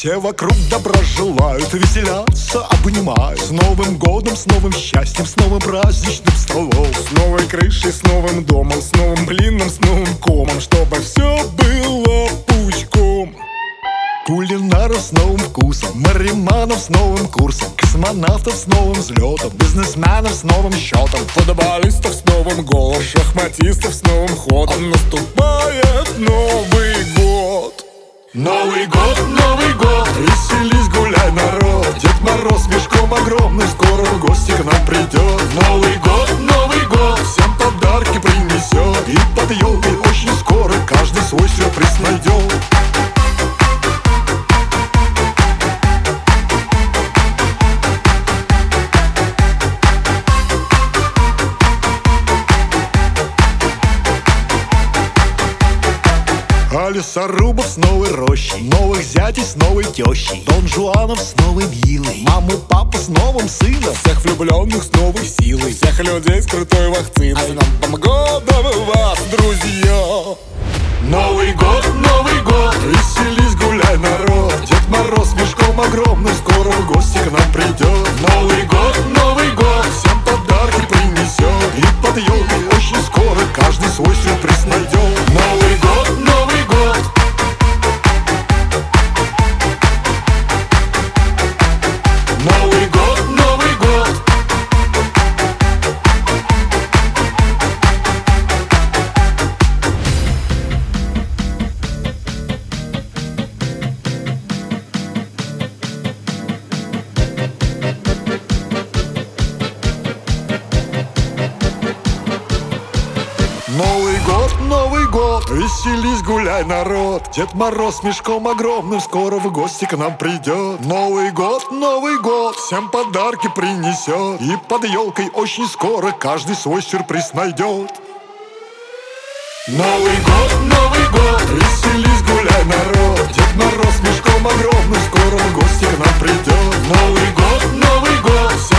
Все вокруг добра желают, веселятся, обнимают. С Новым годом, с новым счастьем, с новым праздничным столом, с новой крышей, с новым домом, с новым блином, с новым комом, чтобы все было пучком. Кулинаров с новым вкусом, мариманов с новым курсом, космонавтов с новым взлетом, бизнесменов с новым счетом, футболистов с новым голом, шахматистов с новым ходом. Наступает Новый год. Новый год, Новый год, веселись, гуляй, народ. Дед Мороз мешком огромным скоро в гости к нам придет. Новый год, всем подарки принесет. И под елкой очень скоро каждый свой сюрприз найдет. А лесорубов с новой рощей, новых зятей с новой тещей, Дон Жуанов с новой виллой, маму, папу с новым сыном, всех влюбленных с новой силой, всех людей с крутой вакциной. А с Новым годом вас, друзья! Новый год, веселись, гуляй, народ. Дед Мороз мешком огромным скоро в гости к нам придет. Новый год, всем подарки принесет. И под елкой очень скоро каждый свой сюрприз найдет. Новый год, Новый год, Новый год. Новый год, Новый год, веселись, гуляй, народ. Дед Мороз мешком огромным скоро в гости к нам придет. Новый год, всем подарки принесет. И под елкой очень скоро каждый свой сюрприз найдет. Новый год, веселись, гуляй, народ. Дед Мороз мешком огромным скоро в гости к нам придет. Новый год,